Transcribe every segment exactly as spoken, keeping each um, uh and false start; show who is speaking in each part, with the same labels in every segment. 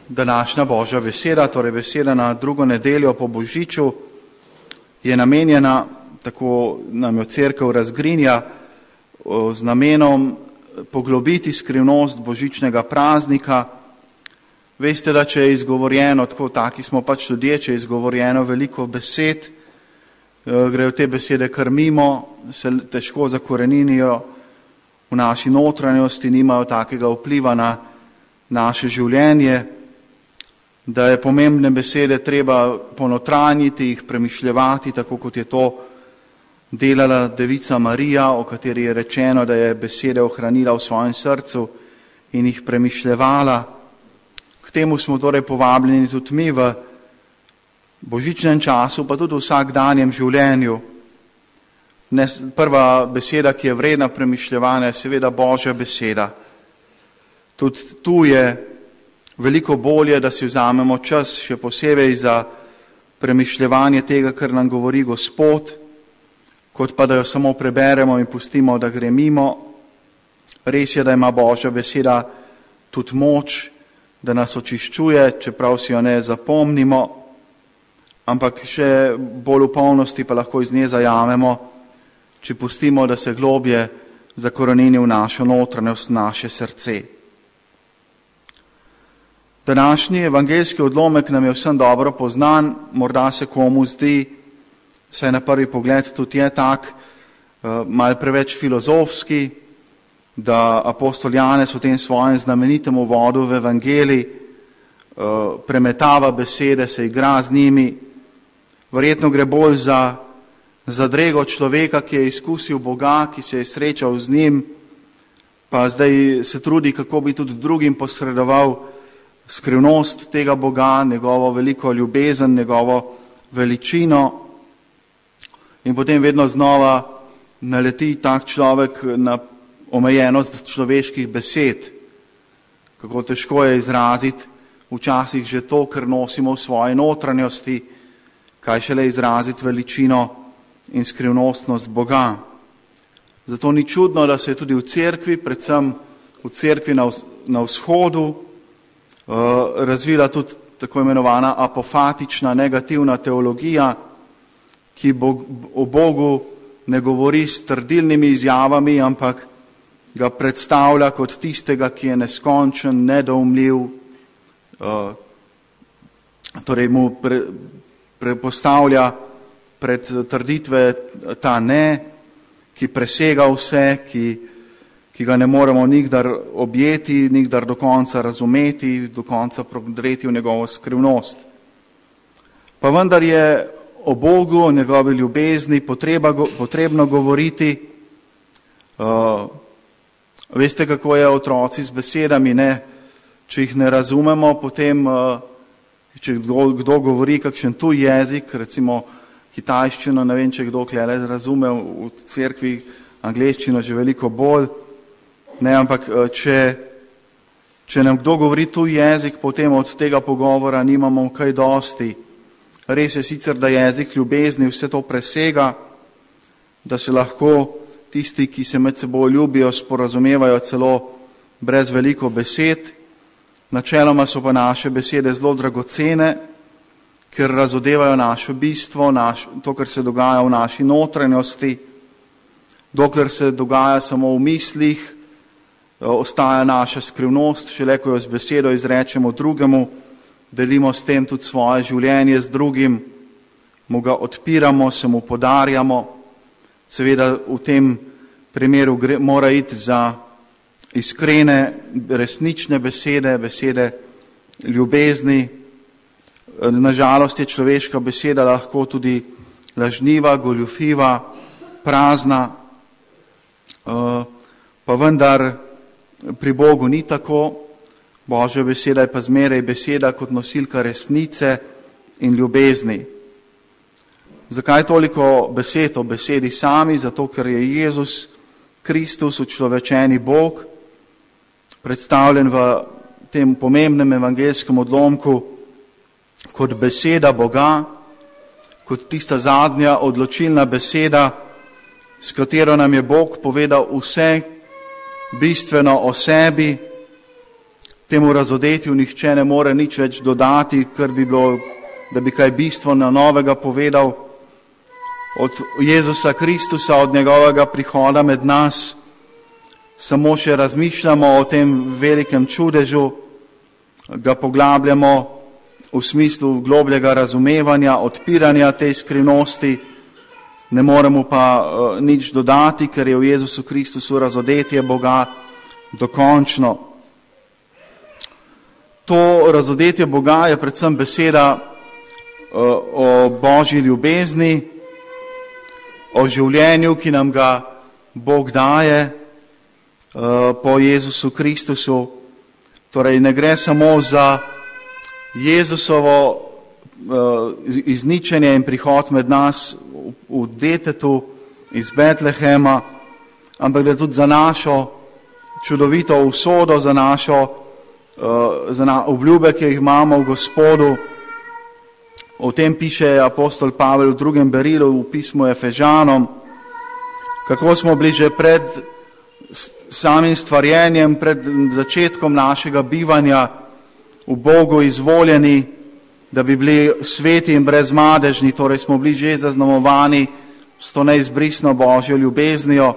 Speaker 1: Današnja Božja beseda, torej beseda na drugo nedeljo po Božiču, je namenjena, tako nam jo Cerkev razgrinja, z namenom poglobiti skrivnost božičnega praznika. Veste, da če je izgovorjeno, tako taki smo pač ljudje, če je izgovorjeno veliko besed, grejo te besede kar mimo, se težko zakoreninijo v naši notranjosti, nimajo takega vpliva na naše življenje, da je pomembne besede treba ponotranjiti, jih premišljevati, tako kot je to delala devica Marija, o kateri je rečeno, da je besede ohranila v svojem srcu in jih premišljevala. K temu smo torej povabljeni tudi mi v božičnem času, pa tudi v vsakdanjem življenju. Prva beseda, ki je vredna premišljevanja, je seveda Božja beseda. Tudi tu je veliko bolje, da si vzamemo čas, še posebej za premišljevanje tega, kar nam govori Gospod, kot pa da jo samo preberemo in pustimo, da gre mimo. Res je, da ima Božja beseda tudi moč, da nas očiščuje, čeprav si jo ne zapomnimo, ampak še bolj v polnosti pa lahko iz nje zajamemo, če pustimo, da se globje zakorenini v našo notranjost, naše srce. Današnji evangeljski odlomek nam je vsem dobro poznan, morda se komu zdi, saj na prvi pogled tudi je tak, malo preveč filozofski, da apostol Janez v tem svojem znamenitem uvodu v evangeliji premetava besede, se igra z njimi. Verjetno gre bolj za zadrego človeka, ki je izkusil Boga, ki se je srečal z njim, pa zdaj se trudi, kako bi tudi drugim posredoval skrivnost tega Boga, njegovo veliko ljubezen, njegovo veličino. In potem vedno znova naleti tak človek na omejenost človeških besed. Kako težko je izraziti včasih že to, kar nosimo v svoji notranjosti, kaj šele izraziti veličino in skrivnostnost Boga. Zato ni čudno, da se je tudi v cerkvi, predvsem v cerkvi na, na vzhodu, razvila tudi tako imenovana apofatična negativna teologija, ki o Bogu ne govori s trdilnimi izjavami, ampak ga predstavlja kot tistega, ki je neskončen, nedoumljiv, torej mu pre, prepostavlja pred trditve ta ne, ki presega vse, ki ki ga ne moremo nikdar objeti, nikdar do konca razumeti, do konca prodreti v njegovo skrivnost. Pa vendar je o Bogu, o njegovi ljubezni potreba, potrebno govoriti. Uh, veste, kako je otroci z besedami, ne? Če jih ne razumemo, potem, uh, če kdo, kdo govori kakšen tuj jezik, recimo kitajščino, ne vem, če kdo klele razume v cerkvi, angleščino že veliko bolj. Ne, ampak če, če nam kdo govori tuj jezik, potem od tega pogovora nimamo kaj dosti. Res je sicer, da jezik ljubezni vse to presega, da se lahko tisti, ki se med seboj ljubijo, sporazumevajo celo brez veliko besed. Načeloma so pa naše besede zelo dragocene, ker razodevajo naše bistvo, naš, to, kar se dogaja v naši notranjosti. Dokler se dogaja samo v mislih, ostaja naša skrivnost, šele ko jo z besedo izrečemo drugemu, delimo s tem tudi svoje življenje z drugim, mu ga odpiramo, se mu podarjamo. Seveda v tem primeru gre, mora iti za iskrene, resnične besede, besede ljubezni. Nažalost je človeška beseda lahko tudi lažniva, goljufiva, prazna, pa vendar pri Bogu ni tako. Božja beseda je pa zmeraj beseda kot nosilka resnice in ljubezni. Zakaj toliko besed o besedi sami? Zato, ker je Jezus Kristus, učlovečeni Bog, predstavljen v tem pomembnem evangeljskem odlomku kot beseda Boga, kot tista zadnja odločilna beseda, s katero nam je Bog povedal vse bistveno o sebi, temu razodetju nihče ne more nič več dodati, kar bi bilo, da bi kaj bistveno novega povedal. Od Jezusa Kristusa, od njegovega prihoda med nas, samo še razmišljamo o tem velikem čudežu, ga poglabljamo v smislu globljega razumevanja, odpiranja tej skrivnosti, ne moremo pa uh, nič dodati, ker je v Jezusu Kristusu razodetje Boga dokončno. To razodetje Boga je predvsem beseda uh, o Božji ljubezni, o življenju, ki nam ga Bog daje uh, po Jezusu Kristusu. Torej ne gre samo za Jezusovo uh, izničenje in prihod med nas v, v detetu iz Betlehema, ampak da tudi za našo čudovito usodo, za našo uh, za na, obljube, ki jih imamo v Gospodu. O tem piše apostol Pavel v drugem berilu v pismu Efežanom, kako smo bili že pred samim stvarjenjem, pred začetkom našega bivanja v Bogu izvoljeni, da bi bili sveti in brezmadežni, torej smo bili že zaznamovani s to neizbrisno Božjo ljubeznijo,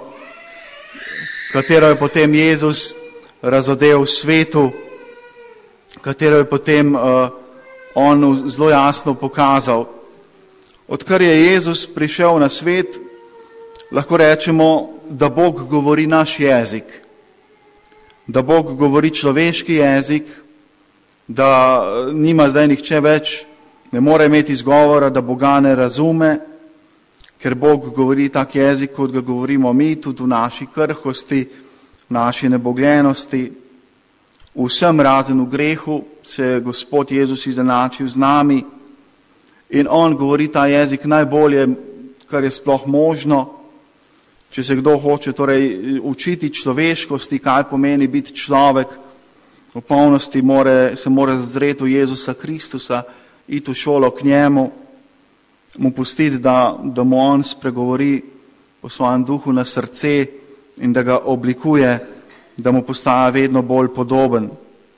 Speaker 1: katero je potem Jezus razodel svetu, katero je potem uh, on zelo jasno pokazal. Odkar je Jezus prišel na svet, lahko rečemo, da Bog govori naš jezik, da Bog govori človeški jezik, da nima zdaj nihče več, ne more imeti izgovora, da Boga ne razume, ker Bog govori tak jezik, kot ga govorimo mi, tudi v naši krhkosti, v naši nebogljenosti. Vsem razen v grehu se je Gospod Jezus izenačil z nami in on govori ta jezik najbolje, kar je sploh možno. Če se kdo hoče torej učiti človeškosti, kaj pomeni biti človek, v polnosti more, se mora zazreti v Jezusa Kristusa, iti v šolo k njemu, mu pustiti, da, da mu on spregovori po svojem duhu na srce in da ga oblikuje, da mu postaja vedno bolj podoben.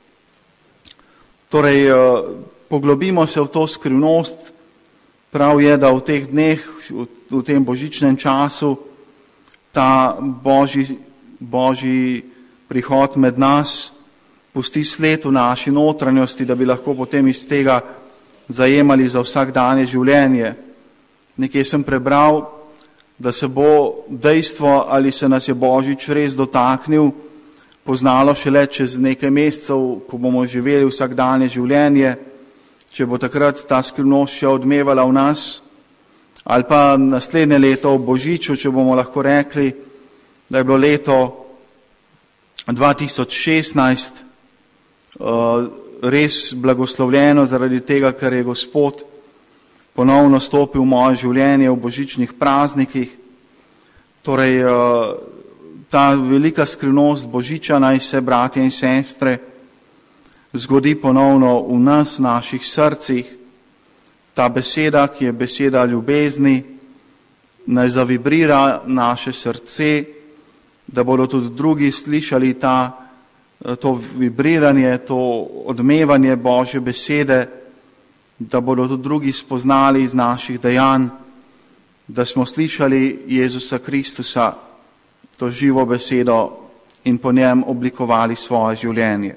Speaker 1: Torej, poglobimo se v to skrivnost. Prav je, da v teh dneh, v, v tem božičnem času, ta Božji, Božji prihod med nas pusti sled v naši notranjosti, da bi lahko potem iz tega zajemali za vsakdanje življenje. Nekje sem prebral, da se bo dejstvo, ali se nas je Božič res dotaknil, poznalo šele čez nekaj mesecev, ko bomo živeli vsakdanje življenje, če bo takrat ta skrivnost še odmevala v nas, ali pa naslednje leto v Božiču, če bomo lahko rekli, da je bilo leto dva tisoč šestnajst res blagoslovljeno zaradi tega, ker je Gospod ponovno stopil v moje življenje v božičnih praznikih. Torej, ta velika skrivnost Božiča naj se, bratje in sestre, zgodi ponovno v nas, v naših srcih. Ta beseda, ki je beseda ljubezni, naj zavibrira naše srce, da bodo tudi drugi slišali ta, to vibriranje, to odmevanje Božje besede, da bodo tudi drugi spoznali iz naših dejanj, da smo slišali Jezusa Kristusa, to živo besedo in po njem oblikovali svoje življenje.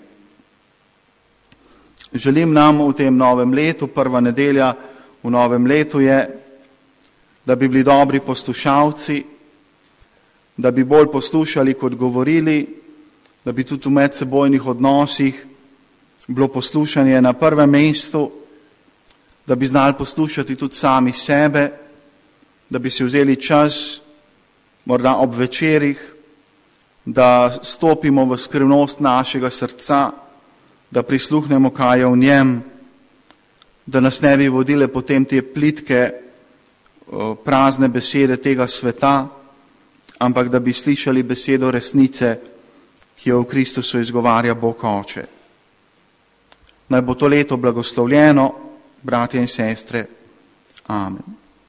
Speaker 1: Želim nam v tem novem letu, prva nedelja v novem letu je, da bi bili dobri poslušalci, da bi bolj poslušali kot govorili, da bi tudi v medsebojnih odnosih bilo poslušanje na prvem mestu, da bi znali poslušati tudi sami sebe, da bi si vzeli čas, morda ob večerih, da stopimo v skrivnost našega srca, da prisluhnemo, kaj je v njem, da nas ne bi vodile potem te plitke, prazne besede tega sveta, ampak da bi slišali besedo resnice, ki jo v Kristusu izgovarja Bog Oče. Naj bo to leto blagoslovljeno, bratje in sestre. Amen.